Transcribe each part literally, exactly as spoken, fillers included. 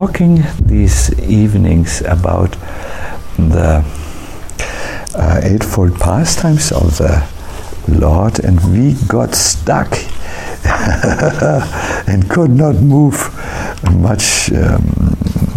Talking these evenings about the uh, eightfold pastimes of the Lord, and we got stuck and could not move much um,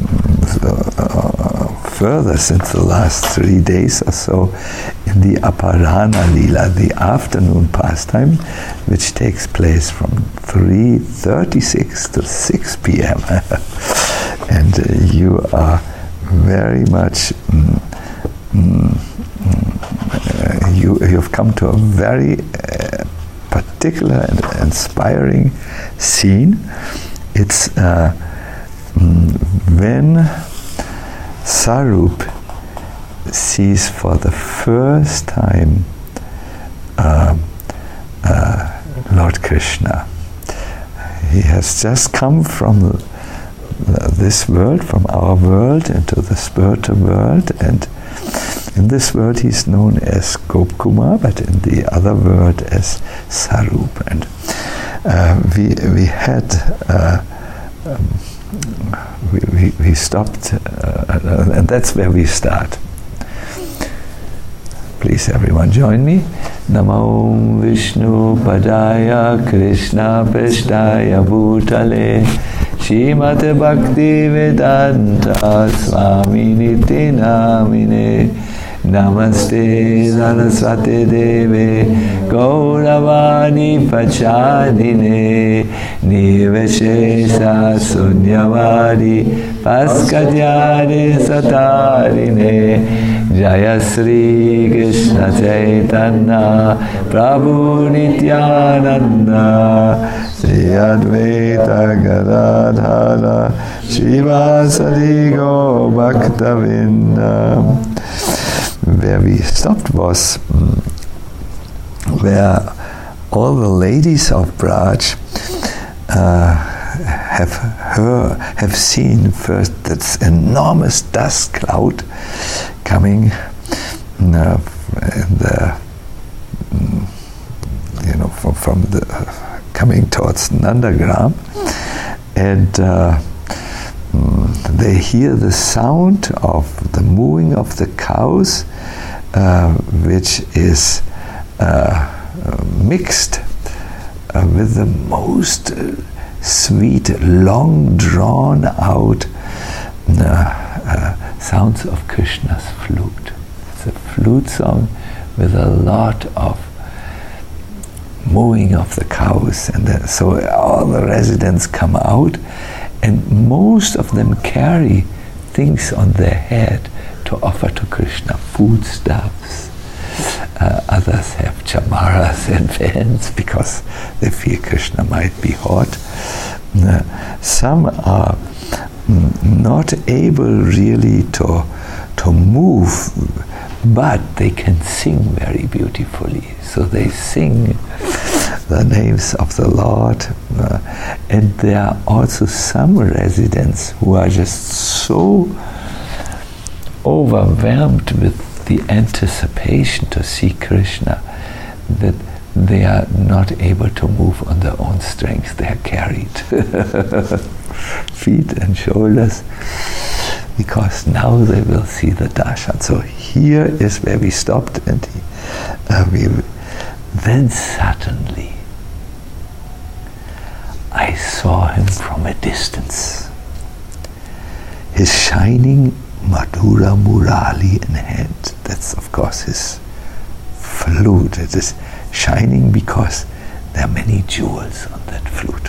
uh, further since the last three days or so in the Aparana Lila, the afternoon pastime, which takes place from three thirty-six to six p m And uh, you are very much, mm, mm, uh, you, you've come to a very uh, particular and inspiring scene. It's uh, mm, when Sarup sees for the first time uh, uh, Lord Krishna. He has just come from this world, from our world into the spiritual world, and in this world he's known as Gopkumar, but in the other world as Sarup. And uh, we we had uh, um, we, we we stopped, uh, and that's where we start. Please, everyone, join me. Namo Vishnu Padaya Krishna Peshtaya Bhutale Shrimate Bhakti Vedanta Swami Niti Namine Namaste Saraswati Deve Gauravani Pachadine Niveshesha Sunyavadi Paskadyane Satarine Jaya Sri Krishna Chaitanya Prabhu Nityananda Sri Advaita Gadadhara Shivasadi Go Bhaktavinda. Where we stopped was um, where all the ladies of Braj uh, have heard, have seen first this enormous dust cloud coming uh, in the um, you know from, from the uh, coming towards Nandagram, and uh, um, they hear the sound of the mooing of the cows, uh, which is uh, uh, mixed uh, with the most uh, sweet, long drawn out uh, uh, sounds of Krishna's flute. It's a flute song with a lot of mooing of the cows, and the, so all the residents come out, and most of them carry things on their head to offer to Krishna, foodstuffs. Uh, others have chamaras and fans because they feel Krishna might be hot. Uh, some are mm, not able really to to move, but they can sing very beautifully. So they sing the names of the Lord, uh, and there are also some residents who are just so overwhelmed with the anticipation to see Krishna that they are not able to move on their own strength. They are carried feet and shoulders, because now they will see the darshan. So here is where we stopped, and he, uh, we then suddenly I saw him from a distance, his shining Madhura Murali in hand. That's of course his flute. It is shining because there are many jewels on that flute.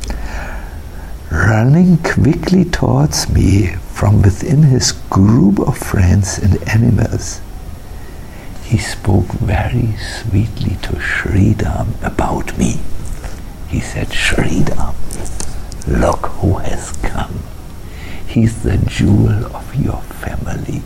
Running quickly towards me from within his group of friends and animals, he spoke very sweetly to Sridham about me. He said, "Sridham, look who has come. He's the jewel of your family.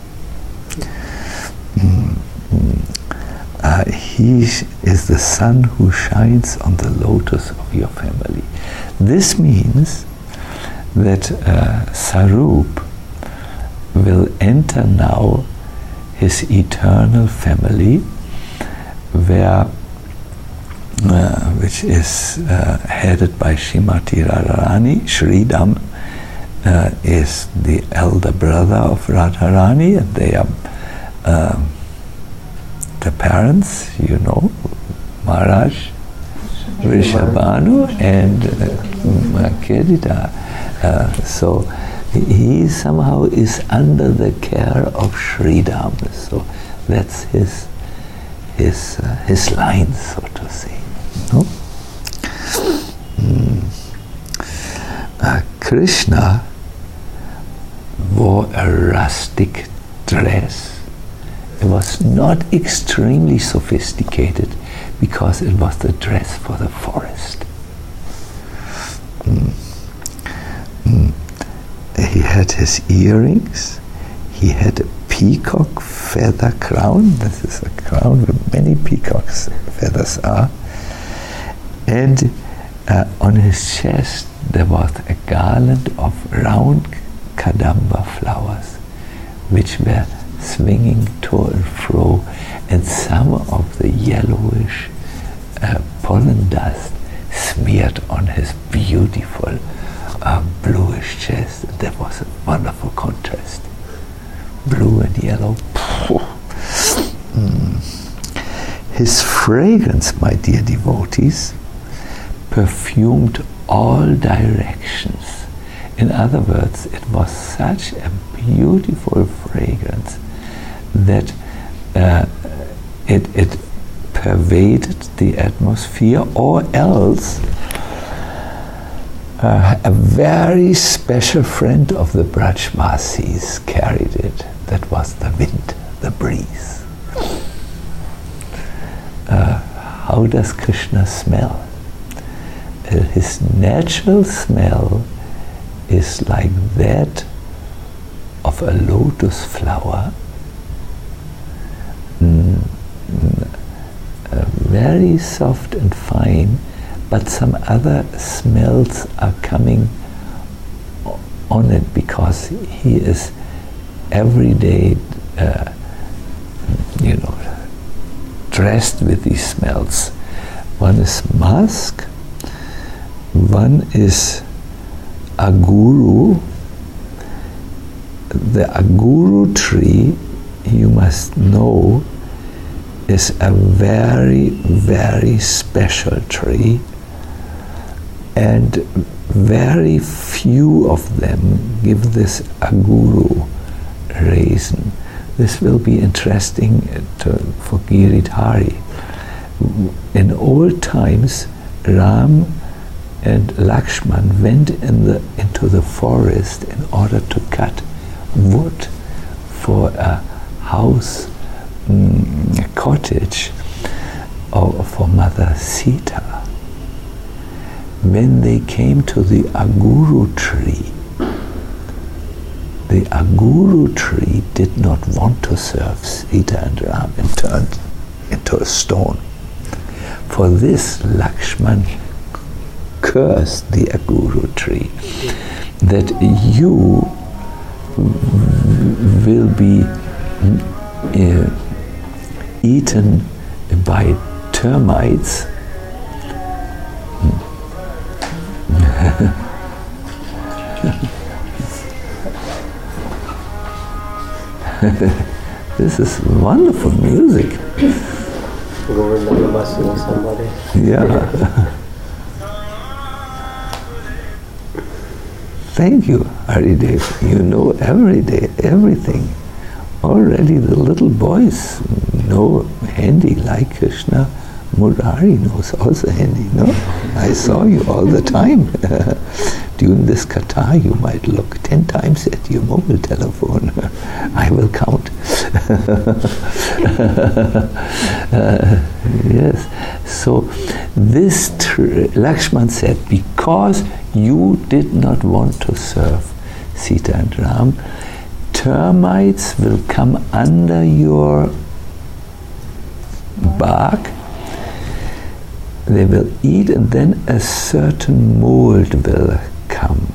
Mm, mm. Uh, he is the sun who shines on the lotus of your family." This means that uh, Sarup will enter now his eternal family, where uh, which is uh, headed by Srimati Radharani. Sridham uh, is the elder brother of Radharani, and they are um, the parents, you know, Maharaj Vrishabhanu and uh, Kedita. Uh, so he somehow is under the care of Sridham. So that's his his uh, his line, so to say. No? Mm. Uh, Krishna wore a rustic dress. It was not extremely sophisticated because it was the dress for the forest. Mm. Mm. He had his earrings, he had a peacock feather crown. This is a crown with many peacock's feathers are. And uh, on his chest there was a garland of round kadamba flowers which were swinging to and fro, and some of the yellowish uh, pollen dust smeared on his beautiful uh, bluish chest. That was a wonderful contrast. Blue and yellow. Mm. His fragrance, my dear devotees, perfumed all directions. In other words, it was such a beautiful fragrance that uh, it, it pervaded the atmosphere, or else uh, a very special friend of the Brajvasis carried it. That was the wind, the breeze. Uh, how does Krishna smell? Uh, his natural smell is like that of a lotus flower, mm, mm, uh, very soft and fine, but some other smells are coming on it because he is every day, uh, you know, dressed with these smells. One is musk, one is aguru. The aguru tree, you must know, is a very, very special tree, and very few of them give this aguru reason. This will be interesting to, for Giridhari. In old times, Ram and Lakshman went in the, into the forest in order to cut wood for a house, mm, a cottage, or for Mother Sita. When they came to the aguru tree, the aguru tree did not want to serve Sita and Ram and turned into a stone. For this, Lakshman cursed the aguru tree, that you will be uh, eaten by termites. This is wonderful music. Yeah. Thank you, Haridev. You know every day, everything. Already the little boys know Hindi like Krishna. Murari knows also Hindi, no? I saw you all the time. During this katha, you might look ten times at your mobile telephone. I will count. uh, yes. So this tr- Lakshman said, because you did not want to serve Sita and Ram, termites will come under your bark. They will eat, and then a certain mold will come.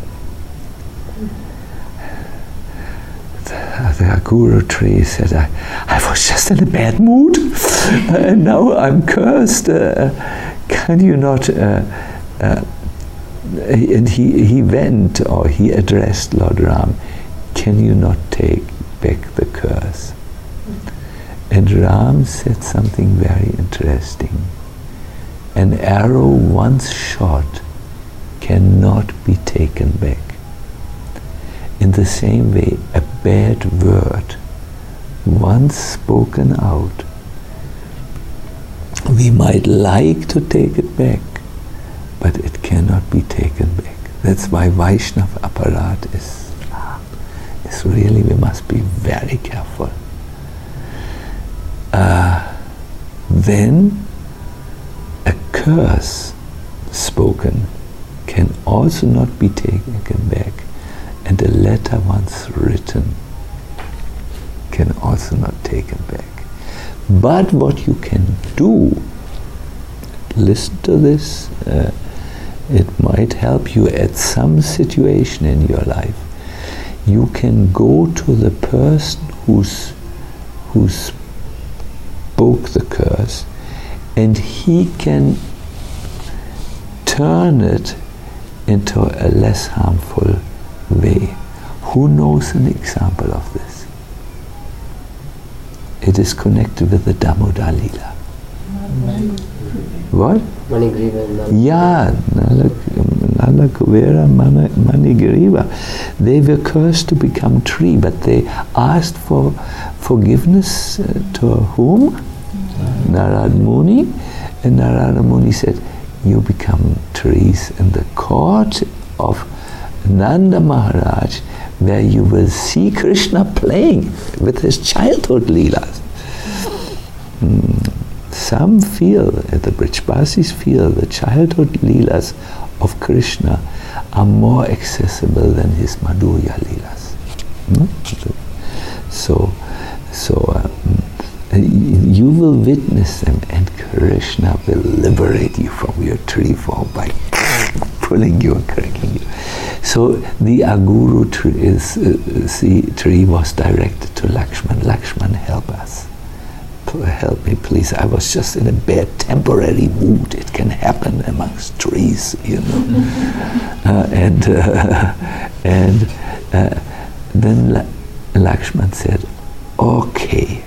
The, the aguru tree said, I, I was just in a bad mood, and now I'm cursed. Uh, can you not uh, uh, and he, he went, or he addressed Lord Ram, can you not take back the curse? And Ram said something very interesting. An arrow once shot cannot be taken back. In the same way, a bad word, once spoken out, we might like to take it back, but it cannot be taken back. That's why Vaishnav Aparat is, is really, we must be very careful. Uh, then, a curse spoken can also not be taken back, and a letter once written can also not taken back. But what you can do, listen to this, uh, it might help you at some situation in your life. You can go to the person who's who spoke the curse, and he can turn it into a less harmful way. Who knows an example of this? It is connected with the Damodar Lila. What? Manigriva. Yeah, Nala Kuvera, Manigriva. They were cursed to become tree, but they asked for forgiveness uh, to whom? Narad Muni. And Narada Muni said, you become trees in the court of Nanda Maharaj, where you will see Krishna playing with his childhood leelas. Mm. Some feel, the Brijbasis feel, the childhood leelas of Krishna are more accessible than his Madhurya leelas. Mm? So, so uh, you will witness them, and Krishna will liberate you from your tree form by pulling you and cracking you. So the Aguru tree, is, uh, see, tree was directed to Lakshman. Lakshman, help us. Help me, please. I was just in a bad temporary mood. It can happen amongst trees, you know. uh, and uh, and uh, then La- Lakshman said, "Okay,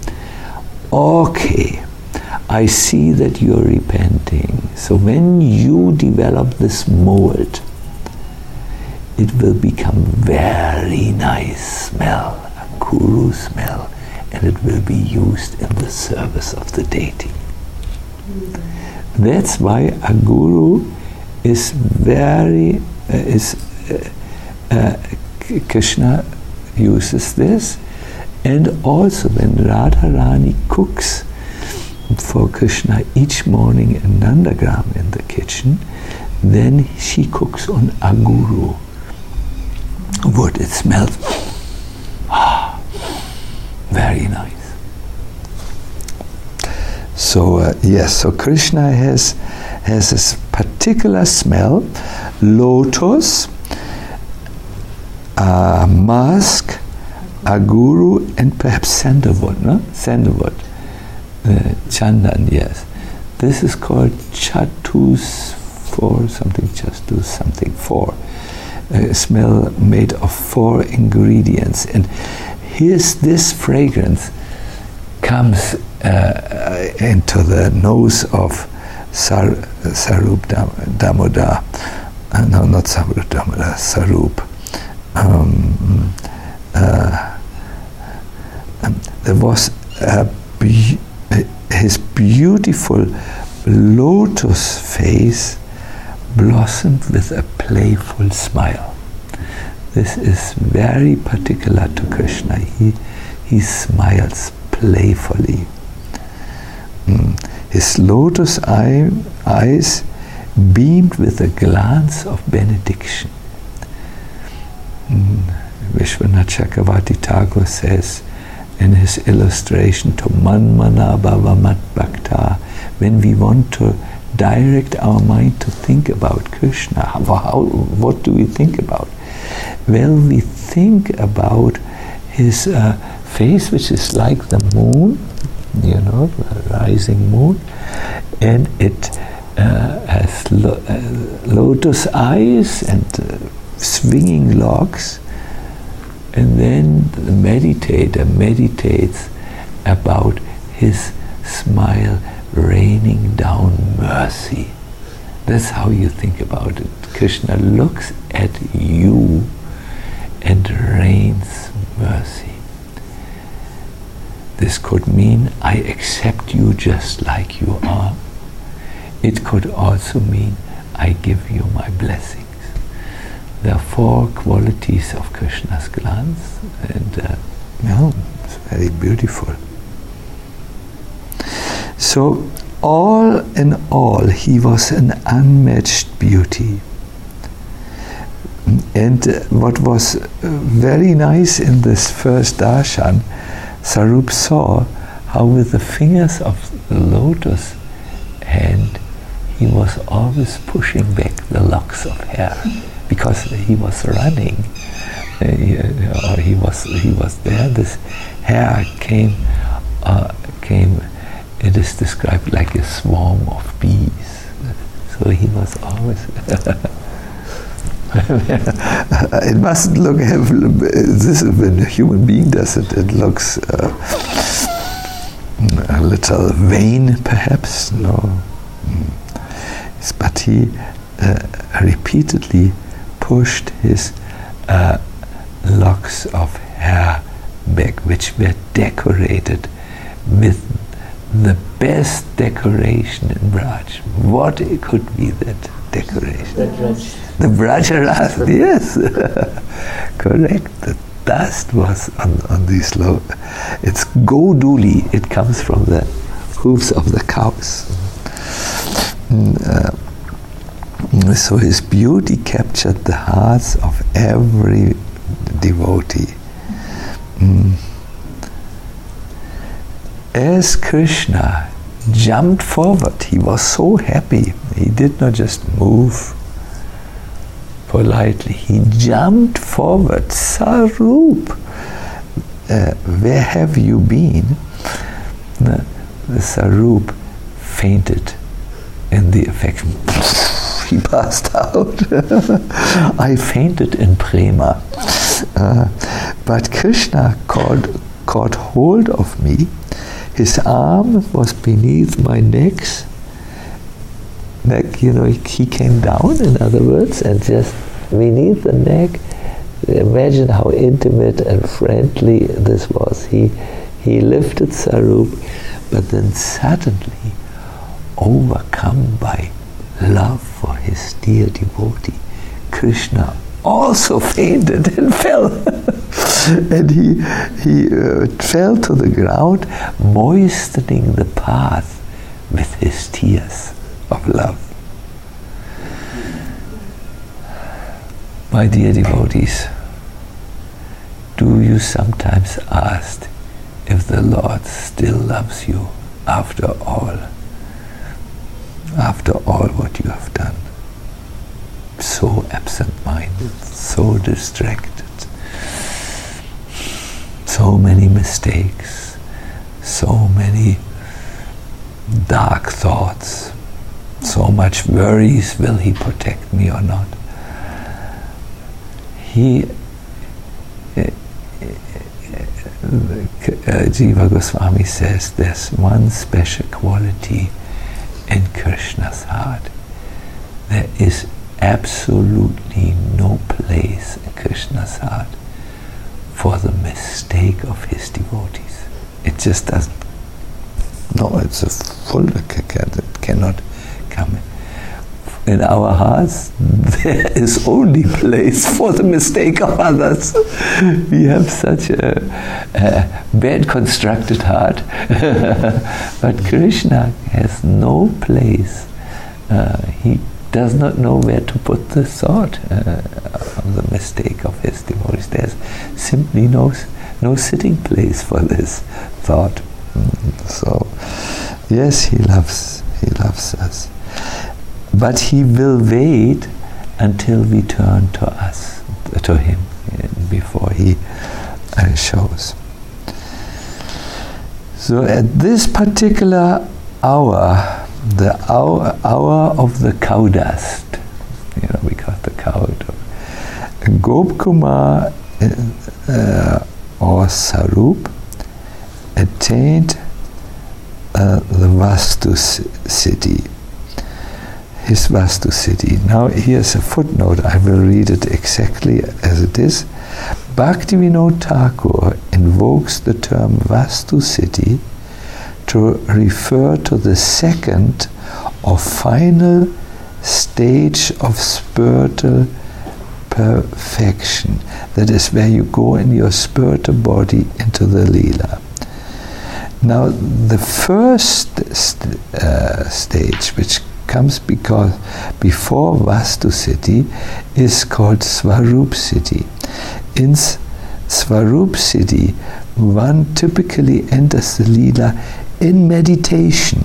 okay. I see that you're repenting. So when you develop this mold, it will become very nice smell, a guru smell, and it will be used in the service of the deity." Mm-hmm. That's why a guru is very, uh, is, uh, uh, Krishna uses this, and also when Radharani cooks for Krishna each morning in Nandagram in the kitchen, then she cooks on aguru wood. It smells ah, very nice. So uh, yes, so Krishna has has this particular smell: lotus, uh, musk, aguru, and perhaps sandalwood. No, sandalwood. Uh, Chandan, yes. This is called chatus four something, chatus something four. A smell made of four ingredients. And here's this fragrance comes uh, into the nose of Sar, Sarup Dam, Damodar. Uh, no, not Sarup Damodar, Sarup. Um, uh, um, there was a be- his beautiful lotus face blossomed with a playful smile. This is very particular to Krishna. He, he smiles playfully. Mm. His lotus eye, eyes beamed with a glance of benediction. Mm. Vishwanath Chakravarti Thakur says in his illustration to Manmana Bhava Mat Bhakta, when we want to direct our mind to think about Krishna, how, how, what do we think about? Well, we think about his uh, face, which is like the moon, you know, the rising moon, and it uh, has lo- uh, lotus eyes and uh, swinging locks, and then the meditator meditates about his smile raining down mercy. That's how you think about it. Krishna looks at you and rains mercy. This could mean, I accept you just like you are. It could also mean, I give you my blessings. There are four qualities of Krishna's glance, and uh, yeah, it's very beautiful. So, all in all, he was an unmatched beauty. And uh, what was uh, very nice in this first darshan, Sarup saw how with the fingers of the lotus hand, he was always pushing back the locks of hair, because he was running, uh, he, uh, or he was he was there. This hair came uh, came. It is described like a swarm of bees. So he was always. It mustn't look. Have, this when a human being does it, it looks uh, a little vain, perhaps. No, but he uh, repeatedly pushed his uh, locks of hair back, which were decorated with the best decoration in Braj. What it could be that decoration? The Brajaras, yes. Correct. The dust was on, on these low. It's Goduli. It comes from the hooves of the cows. Mm, uh, so his beauty captured the hearts of every devotee. Mm. As Krishna jumped forward, he was so happy. He did not just move politely, he jumped forward. Sarup, uh, where have you been? The, the Sarup fainted in the affection. He passed out. I fainted in prema. Uh, but Krishna caught, caught hold of me. His arm was beneath my neck. Neck, you know, he came down, in other words, and just beneath the neck. Imagine how intimate and friendly this was. He he lifted Sarup, but then suddenly, overcome by love for his dear devotee, Krishna also fainted and fell. And he, he uh, fell to the ground, moistening the path with his tears of love. My dear devotees, do you sometimes ask if the Lord still loves you after all? After all what you have done? So absent-minded, so distracted, so many mistakes, so many dark thoughts, so much worries, will he protect me or not? He, uh, uh, Jiva Goswami says there's one special quality in Krishna's heart. There is absolutely no place in Krishna's heart for the mistake of his devotees. It just doesn't. No, it's a full, it cannot come. In our hearts, there is only place for the mistake of others. We have such a, a bad constructed heart. But Krishna has no place. Uh, he does not know where to put the thought uh, of the mistake of his devotees. There's simply no, no sitting place for this thought. So, yes, he loves, he loves us. But he will wait until we turn to us, to him, before he uh, shows. So at this particular hour, the hour, hour of the cow dust. You know, we got the cow. Gop Kumar uh, or Sarup attained uh, the Vastu city. His Vastu city. Now here's a footnote. I will read it exactly as it is. Bhaktivinoda Thakur invokes the term Vastu city to refer to the second or final stage of spiritual perfection. That is where you go in your spiritual body into the Leela. Now the first st uh, stage, which comes because before Vastu city, is called Swarup city. In Swarup city, one typically enters the Leela in meditation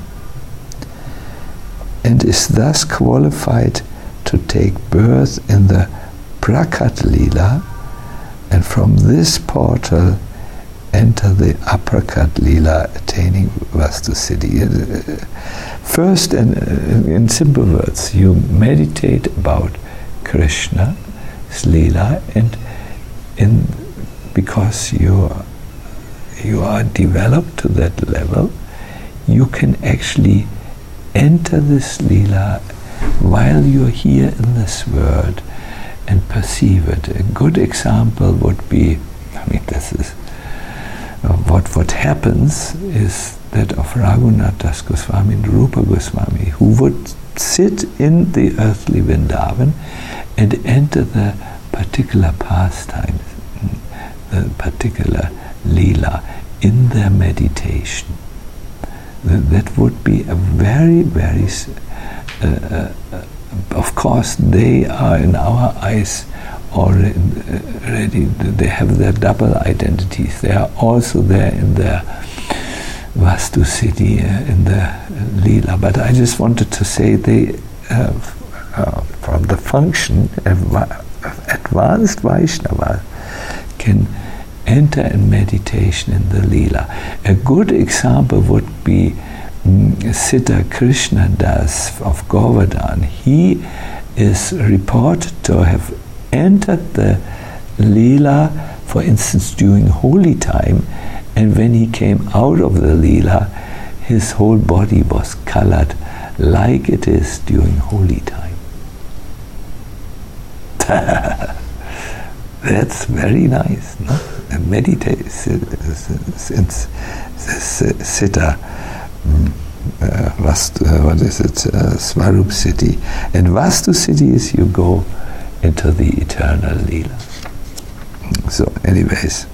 and is thus qualified to take birth in the Prakat Leela, and from this portal enter the Aprakat Leela, attaining Vastu city. First, in, in simple words, you meditate about Krishna's Leela, and in because you are, you are developed to that level, you can actually enter this Leela while you're here in this world and perceive it. A good example would be, I mean, this is uh, what what happens is that of Raghunath Das Goswami and Rupa Goswami, who would sit in the earthly Vrindavan and enter the particular pastimes, the particular Leela in their meditation. That would be a very, very, uh, uh, of course, they are in our eyes already, they have their double identities. They are also there in their Vastu city, uh, in the Leela. But I just wanted to say they, uh, uh, from the function, advanced Vaishnava can enter in meditation in the Leela. A good example would be mm, Siddha Krishna Das of Govardhan. He is reported to have entered the Leela, for instance, during holy time, and when he came out of the Leela, his whole body was colored like it is during holy time. That's very nice, no? Meditate, since Siddha, uh, Vastu, uh, what is it, uh, Swarup city. And Vastu city is you go into the eternal Leela. So, anyways.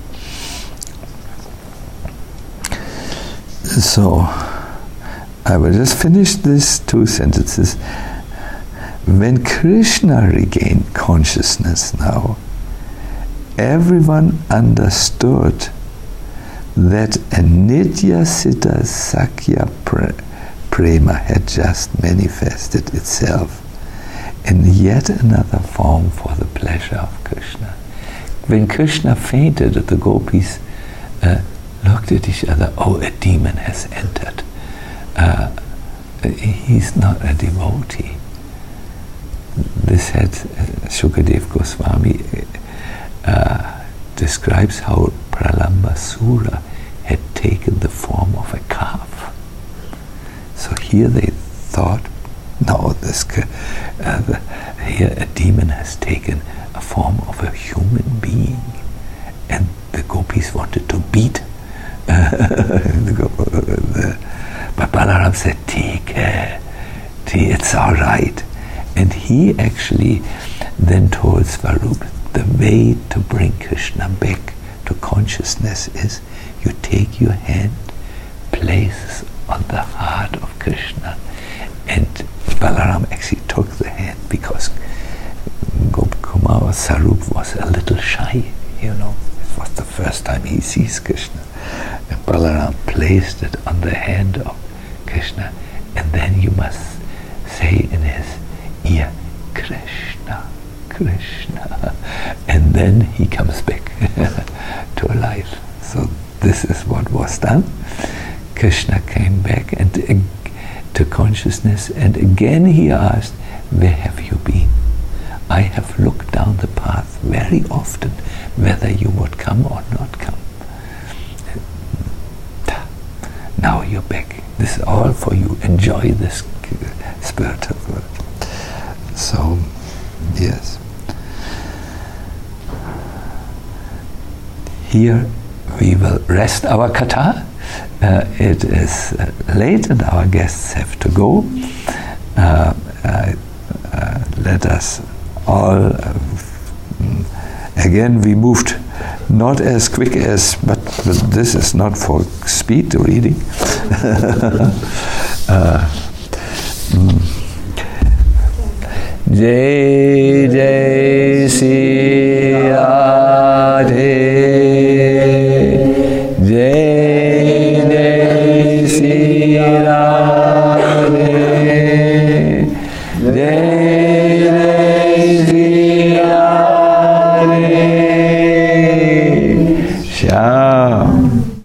So, I will just finish these two sentences. When Krishna regained consciousness now, everyone understood that a Nitya Siddha Sakya Prema had just manifested itself in yet another form for the pleasure of Krishna. When Krishna fainted, the gopis uh, looked at each other. Oh, a demon has entered. Uh, he's not a devotee. This had uh, Shukadev Goswami uh, describes how Pralambasura had taken the form of a calf. So here they thought, no, this uh, the, here a demon has taken a form of a human being, and the gopis wanted to beat. Uh, the, the, but Balaram said, "Take care, it's all right." And he actually then told Swarup, the way to bring Krishna back to consciousness is you take your hand, place on the heart of Krishna, and Balaram actually took the hand because Gopakumar Swarup was a little shy, you know. It was the first time he sees Krishna. And Balaram placed it on the hand of Krishna, and then you must say in his ear, Krishna, Krishna, and then he comes back to life. So this is what was done. Krishna came back, and uh, to consciousness, and again he asked, where have you been? I have looked down the path very often, whether you would come or not come. Now you're back. This is all for you. Enjoy this spiritual world. So, yes. Here we will rest our katha. Uh, it is uh, late and our guests have to go. Uh, uh, uh, let us all, uh, again we moved not as quick as, but, but this is not for speed reading. uh, mm. Jai Jai Sri Radhe, Jai Jai Sri Radhe, Jai Jai Sri Radhe, Shyam.